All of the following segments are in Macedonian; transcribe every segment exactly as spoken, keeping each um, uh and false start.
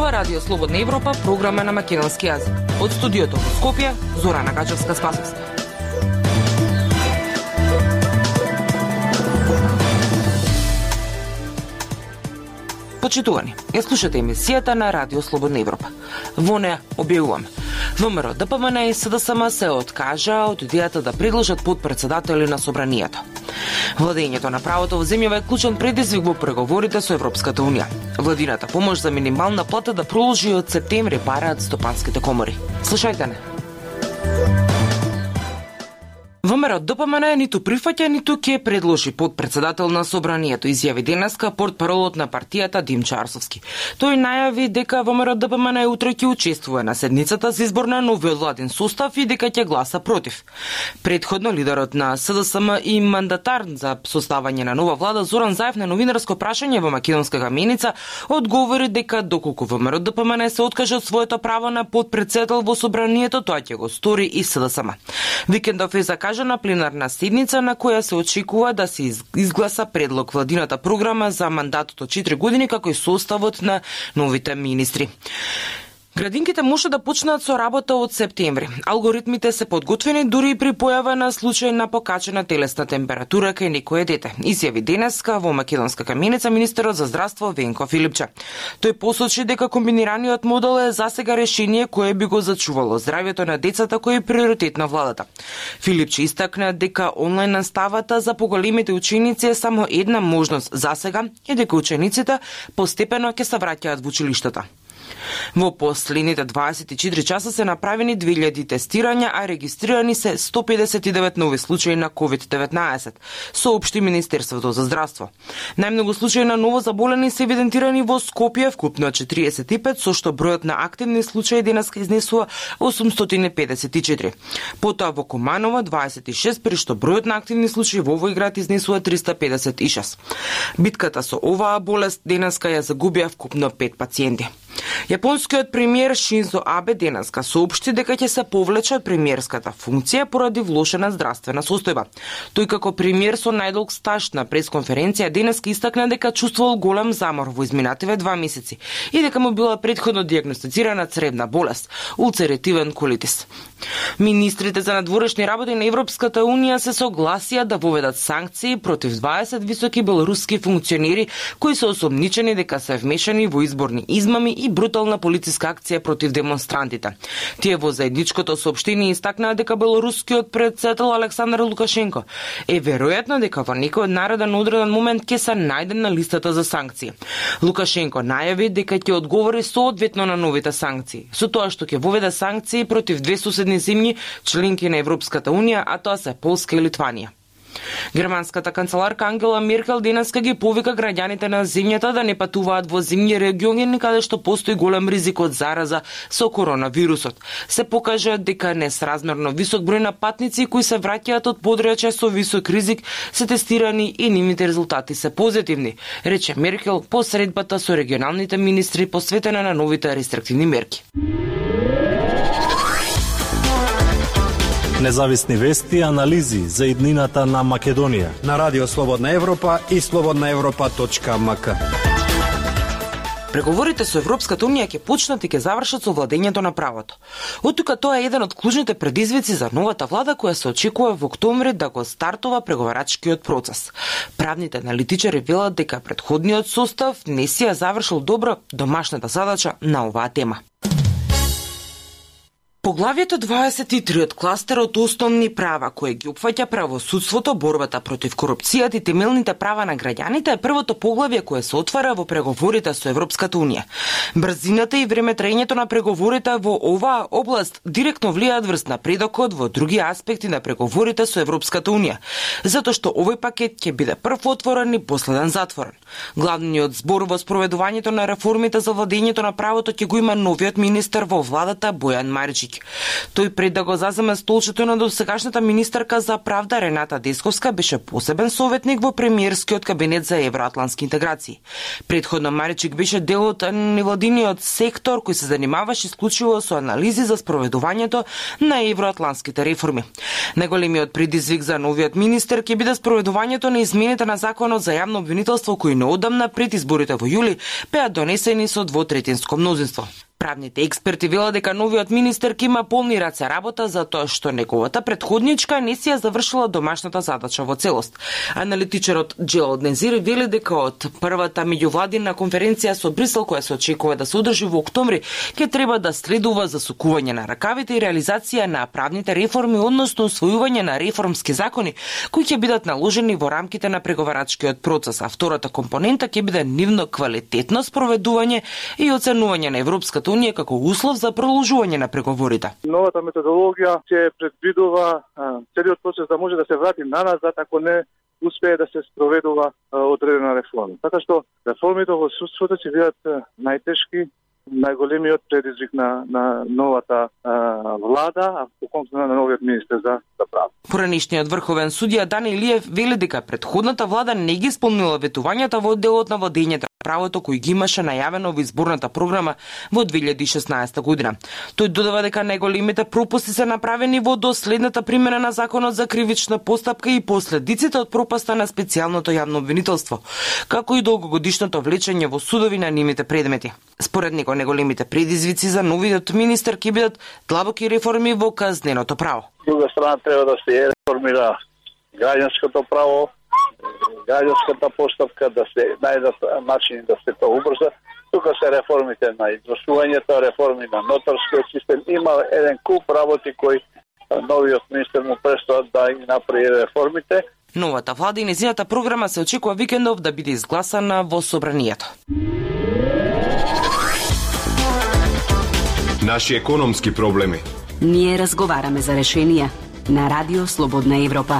Ова Радио Слободна Европа, програма на македонски јазик. Од студиото во Скопје, Зорана Гачевска-Спасовска. Почитувани, ја слушате емисијата на Радио Слободна Европа. Во неја објавуваме. ВМРО, ДПМН и СДСМ се откажа од идејата да предложат подпредседатели на собранието. Владењето на правото во земјава е клучен предизвик во преговорите со Европската унија. Владината помош за минимална плата да продолжи од септември бараат стопанските комори. Слушајте не. ВМРО ДПМН ниту прифаќа, ниту ќе предложи подпредседател на собранието, изјави денеска портпаролот на партијата Димчо Арсовски. Тој најави дека ВМРО ДПМН утре ќе учествува на седницата за избор на новиот владин состав и дека ќе гласа против. Предходно лидерот на СДСМ и мандатар за составање на нова влада Зоран Заев на новинарско прашање во македонска меница одговори дека доколку ВМРО ДПМН се откаже од своето право на подпредседател во собранието, тоа ќе го стори и СДСМ. Викендов е закажа на пленарна седница на која се очекува да се изгласа предлог владината програма за мандатот од четири години како и составот на новите министри. Градинките може да почнат со работа од септември. Алгоритмите се подготвени дури и при појава на случај на покачена телесна температура кај некое дете. Изјави денеска во македонска каменица министерот за здравство Венко Филипче. Тој посочи дека комбинираниот модел е засега решение кое би го зачувало здравјето на децата кој е приоритет на владата. Филипче истакна дека онлайн наставата за поголемите ученици е само една можност засега и дека учениците постепено ќе се враќаат во училиштата. Во последните дваесет и четири часа се направени две илјади тестирања, а регистрирани се сто педесет и девет нови случаи на ковид деветнаесет, соопшти Министерството за здравство. Најмногу случаи на ново заболени се евидентирани во Скопје, вкупно четириесет и пет, со што бројот на активни случаи денеска изнесува осумстотини педесет и четири. Потоа во Куманово дваесет и шест, при што бројот на активни случаи во овој град изнесува триста педесет и шест. Битката со оваа болест денеска ја загубија вкупно пет пациенти. Јапонскиот премиер Шинзо Абе денеска соопшти дека ќе се повлече од премиерската функција поради влошена здравствена состојба. Тој како премиер со најдолг стаж на пресконференција денеска истакна дека чувствувал голем замор во изминативе два месеци и дека му била претходно дијагностицирана цревна болест, улцеративен колитис. Министрите за надворешни работи на Европската унија се согласија да воведат санкции против дваесет високи белоруски функционери кои се осомничени дека се вмешани во изборни измами и брутална полициска акција против демонстрантите. Тие во заедничкото соопштение истакнаа дека белорускиот претседател Александар Лукашенко е веројатно дека во некој нареден одреден момент ќе се најде на листата за санкции. Лукашенко најави дека ќе одговори соодветно на новите санкции, со тоа што ќе воведе санкции против две соседни земји, членки на Европската унија, а тоа се Полска и Литванија. Германската канцеларка Ангела Меркел денеска ги повика граѓаните на земјата да не патуваат во земји региони каде што постои голем ризик од зараза со коронавирусот. Се покажа дека несразмерно висок број на патници кои се враќаат од подрачја со висок ризик се тестирани и нивните резултати се позитивни, рече Меркел по средбата со регионалните министри посветена на новите рестриктивни мерки. Независни вести и анализи за иднината на Македонија на Радио Слободна Европа и слободна европа точка ем ка. Преговорите со Европската унија ќе почнат и ќе завршат со владењето на правото. Оттука тоа е еден од клучните предизвици за новата влада која се очекува во октомври да го стартува преговарачкиот процес. Правните аналитичари велат дека претходниот состав не си ја завршил добро домашната задача на оваа тема. Поглавието дваесет и три од кластерот основни права, кој ги опфаќа правосудството, борбата против корупцијата и темелните права на граѓаните, е првото поглавје кое се отвара во преговорите со Европската унија. Брзината и времетраењето на преговорите во оваа област директно влијаат врз напредокот во други аспекти на преговорите со Европската унија, затоа што овој пакет ќе биде прв отворен и последен затворен. Главниот збор во спроведувањето на реформите за владењето на правото ќе го има новиот министер во владата Бојан Мариќи Марички. Тој пред да го заземе столчето на досегашната министерка за правда Рената Десковска беше посебен советник во премиерскиот кабинет за евроатлантски интеграции. Предходно Маричик беше дел од невладиниот сектор кој се занимаваше исклучиво со анализи за спроведувањето на евроатлантските реформи. Најголемиот предизвик за новиот министер ќе биде спроведувањето на измените на законот за јавно обвинителство кои неодамна пред изборите во јули беа донесени со двотретинско мнозинство. Правните експерти велат дека новиот министер ќе има полни раце работа затоа што неговата претходничка не си ја завршила домашната задача во целост. Аналитичарот Джелал Незир вели дека од првата меѓувладина конференција со Брисел која се очекува да се одржи во октомври ќе треба да следува засукување на ракавите и реализација на правните реформи, односно усвојување на реформски закони кои ќе бидат наложени во рамките на преговарачкиот процес, а втората компонента ќе биде нивно квалитетно спроведување и оценување на Европската унија како услов за продолжување на преговорите. Новата методологија ќе предвидува целиот процес да може да се врати наназад ако не успее да се спроведува одредена реформа. Така што реформите во судството ќе бидат најтешки, најголемиот предизвик на, на новата а, влада, а поконкретно на новиот министер за, за право. Поранишниот врховен судија Дани Илиев вели дека претходната влада не ги исполнила ветувањата во делот на владењето правото кој ги имаше најавено во изборната програма во две илјади и шеснаесета година. Тој додава дека најголемите пропусти се направени во доследната примена на законот за кривична постапка и последиците од пропаста на специјалното јавно обвинителство, како и долгогодишното влечење во судови на нивните предмети. Според него најголемите предизвици за новиот министер ќе бидат длабоки реформи во казненото право. С друга страна треба да се реформира граѓанското право, граѓанската постапка, да се најдат начини да се тоа убрза. Тука се реформите на извршувањето, реформи на нотарскиот систем. Има еден куп работи кои новиот министер му престоат да ги направи реформите. Новата влада и нејзината програма се очекува викендов да биде изгласана во собранието. Наши економски проблеми. Ние разговараме за решенија на Радио Слободна Европа.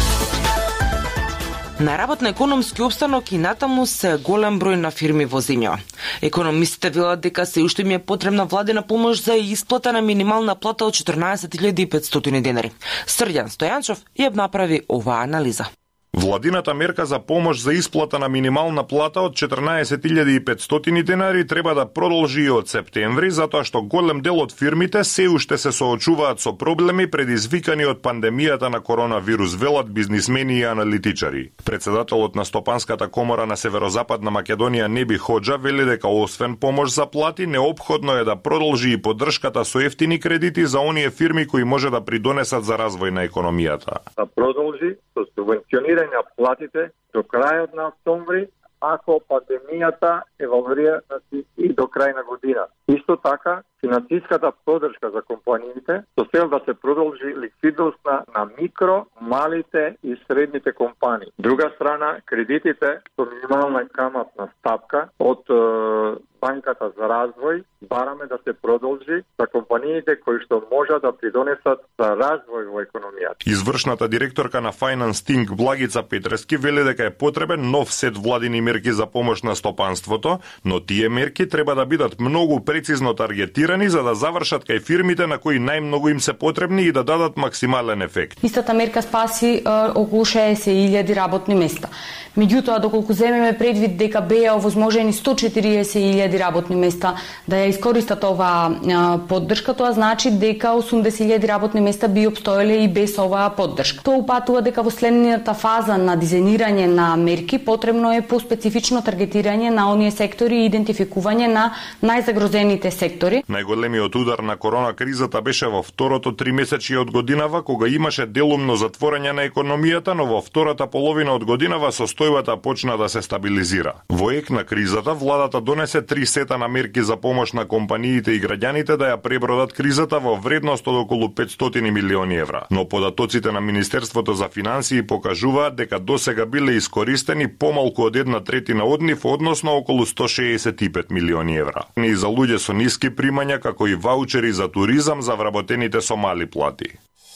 На работ на економски обстанок и натаму се голем број на фирми во земјава. Економистите велат дека се уште ми е потребна владина помош за исплата на минимална плата од четрнаесет илјади и петстотини денари. Срđan Стојанчов ја направи оваа анализа. Владината мерка за помош за исплата на минимална плата од четрнаесет илјади и петстотини денари треба да продолжи и од септември, затоа што голем дел од фирмите се уште се соочуваат со проблеми предизвикани од пандемијата на коронавирус, велат бизнисмени и аналитичари. Председателот на Стопанската комора на Северозападна Македонија Неби Хоџа вели дека освен помош за плати, неопходно е да продолжи и поддршката со ефтини кредити за оние фирми кои може да придонесат за развој на економијата. Да продолжи со субвенционирање на платите до крајот на октомври, ако пандемијата еволуира и до крај на година. Исто така, финансиската поддршка за компаниите со цел да се продолжи ликвидност на, на микро, малите и средните компании. Друга страна, кредитите со минимална каматна стапка од е, Банката за развој бараме да се продолжи за компаниите кои што можат да придонесат за развој во економијата. Извршната директорка на Finance Think Благица Петрески вели дека е потребен нов сет владини мерки за помош на стопанството, но тие мерки треба да бидат многу прецизно таргетирани за да завршат кај фирмите на кои најмногу им се потребни и да дадат максимален ефект. Истата мерка спаси е, околу шеесет илјади работни места. Меѓутоа, доколку земеме предвид дека беа овозможени сто и четириесет илјади работни места да ја искористат оваа поддршка, тоа значи дека осумдесет илјади работни места би опстоеле и без оваа поддршка. Тоа упатува дека во следната фаза на дизајнирање на мерки потребно е поспецифично таргетирање на оние сектори и идентификување на најзагрозените сектори. Најголемиот удар на корона кризата беше во второто тримесечје од годинава, кога имаше делумно затворање на економијата, но во втората половина од годинава состојбата почна да се стабилизира. Во ек на кризата владата донесе три сета на мерки за помош на компаниите и граѓаните да ја пребродат кризата во вредност од околу петстотини милиони евра. Но податоците на Министерството за финансии покажуваат дека досега биле искористени помалку од една третина од нив, односно околу сто шеесет и пет милиони евра. И за луѓе со ниски примања, како и ваучери за туризам за вработените со мали плати.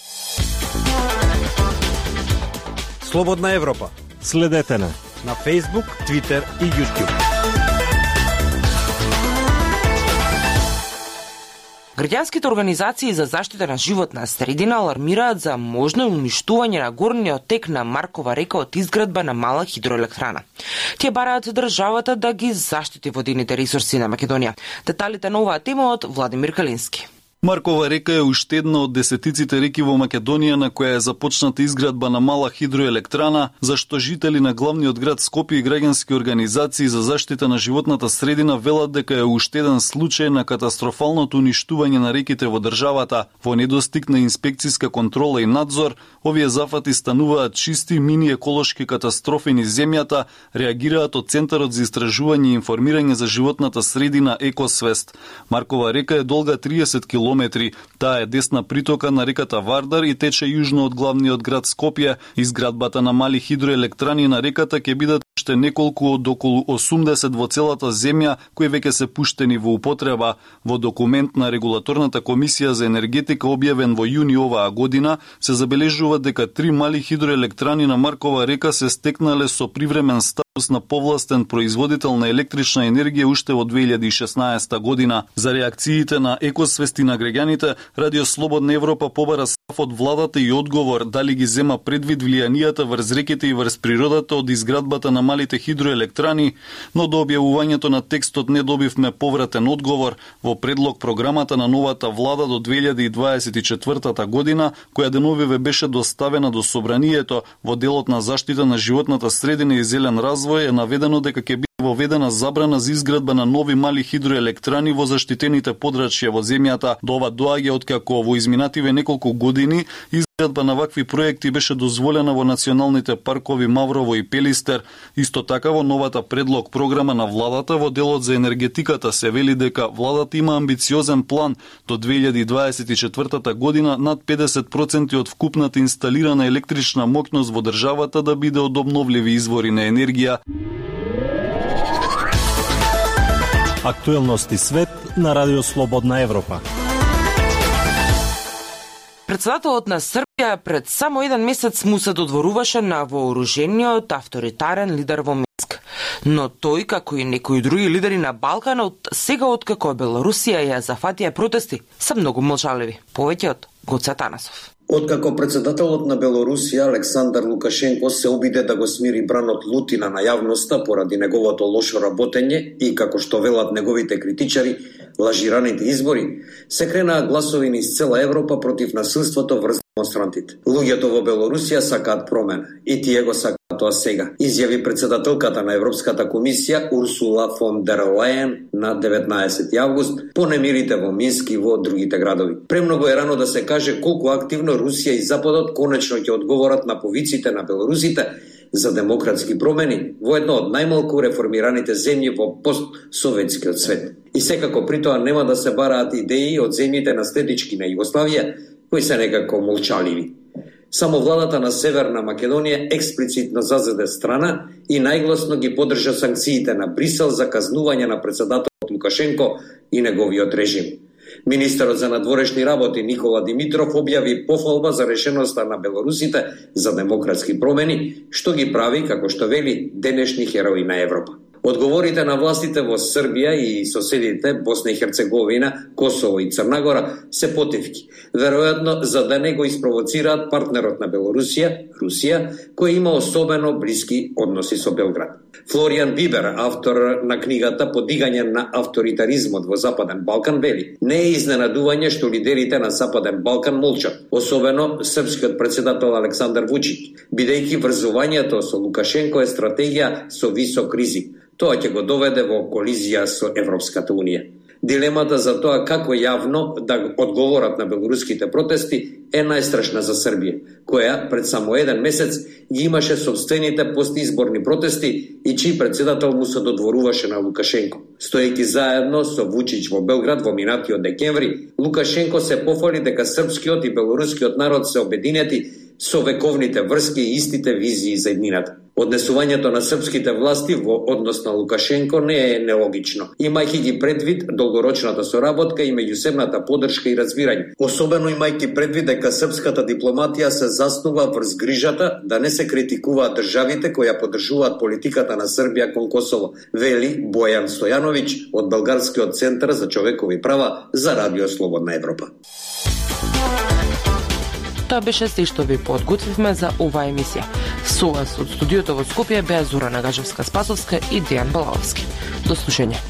Слободна Европа. Следете на на Facebook, Twitter и YouTube. Граѓанските организации за заштита на животна средина алармираат за можно уништување на горниот тек на Маркова река од изградба на мала хидроелектрана. Тие бараат државата да ги заштити водените ресурси на Македонија. Деталите на оваа тема од Владимир Калински. Маркова река е уште една од десетиците реки во Македонија на која е започната изградба на мала хидроелектрана, зашто жители на главниот град Скопје и граѓански организации за заштита на животната средина велат дека е уште еден случај на катастрофалното уништување на реките во државата. Во недостиг на инспекциска контрола и надзор, овие зафати стануваат чисти мини еколошки катастрофи низ земјата, реагираат од Центарот за истражување и информирање за животната средина Екосвест. Маркова река е долга триесет километри. Таа е десна притока на реката Вардар и тече јужно од главниот град Скопје. Изградбата на мали хидроелектрани на реката ќе бидат уште неколку од околу осумдесет во целата земја, кои веќе се пуштени во употреба. Во документ на Регулаторната комисија за енергетика објавен во јуни оваа година, се забележува дека три мали хидроелектрани на Маркова река се стекнале со привремен статус на повластен производител на електрична енергија уште во две илјади и шеснаесета година. За реакциите на Екосвест и на граѓаните, Радио Слободна Европа побара став од владата и одговор дали ги зема предвид влијанијата врз реките и врз природата од изградбата на малите хидроелектрани, но до објавувањето на текстот не добивме повратен одговор. Во предлог програмата на новата влада до две илјади и дваесет и четвртата година, која деновиве беше доставена до собранието во делот на заштита на животната средина и зелен развој, е наведено дека ќе биде воведена забрана за изградба на нови мали хидроелектрани во заштитените подрачја во земјата. До ова доаѓа откако во изминативе неколку години изградба на вакви проекти беше дозволена во националните паркови Маврово и Пелистер. Исто така во новата предлог програма на владата во делот за енергетиката се вели дека владата има амбициозен план до две илјади и дваесет и четвртата година над педесет проценти од вкупната инсталирана електрична моќност во државата да биде од обновливи извори на енергија. Актуелности свет на Радио Слободна Европа. Председателот на Србија пред само еден месец му се додворуваше на вооружениот авторитарен лидер во Минск. Но тој, како и некои други лидери на Балканот, сега откако Белорусија ја зафатија протести, се многу молчаливи. Повеќе од Гоце Танасов. Откако председателот на Белорусија Александар Лукашенко се обиде да го смири бранот лутина на јавноста поради неговото лошо работење и, како што велат неговите критичари, лажираните избори, се кренаа гласови низ цела Европа против насилството врз демонстрантите. Луѓето во Белорусија сакаат промена и тие го сакаат тоа сега, изјави председателката на Европската комисија Урсула фон дер Лајен на деветнаесети август по немирите во Минск и во другите градови. Премногу е рано да се каже колку активно Русија и Западот конечно ќе одговорат на повиците на белорусите за демократски промени во едно од најмалку реформираните земји во постсоветскиот свет. И секако при тоа нема да се бараат идеи од земјите наследнички на Југославија, кои се некако молчаливи. Само владата на Северна Македонија експлицитно зазеде страна и најгласно ги поддржа санкциите на Брисел за казнување на председателот Лукашенко и неговиот режим. Министерот за надворешни работи Никола Димитров објави пофалба за решеноста на белорусите за демократски промени, што ги прави, како што вели, денешни херои на Европа. Одговорите на властите во Србија и соседите Босна и Херцеговина, Косово и Црна Гора се потивки, веројатно за да не го испровоцираат партнерот на Белорусија, Русија, кој има особено блиски односи со Белград. Флоријан Бибер, автор на книгата Подигање на авторитаризмот во Западен Балкан, вели: не е изненадување што лидерите на Западен Балкан молчат, особено српскиот председател Александар Вучич, бидејќи врзувањето со Лукашенко е стратегија со висок ризик. Тоа ќе го доведе во колизија со Европската Унија. Дилемата за тоа како јавно да одговорат на белоруските протести е најстрашна за Србија, која пред само еден месец ги имаше собствените постизборни протести и чиј председател му се додворуваше на Лукашенко. Стоејќи заедно со Вучич во Белград во минатиот декември, Лукашенко се пофали дека српскиот и белорускиот народ се обединети со вековните врски и истите визии за еднината. Однесувањето на српските власти во однос на Лукашенко не е нелогично, имајќи ги предвид долгорочната соработка и меѓусебната поддршка и разбирање, особено имајќи предвид дека српската дипломатија се заснува врз грижата да не се критикуваат државите кои ја поддржуваат политиката на Србија кон Косово, вели Бојан Стојановиќ од Българскиот центар за човекови права за Радио Слободна Европа. Тоа беше се што ви подготвивме за оваа емисија. Со вас од студиото во Скопје беа Зора Нагажевска-Спасовска и Дејан Балаловски. До слушање.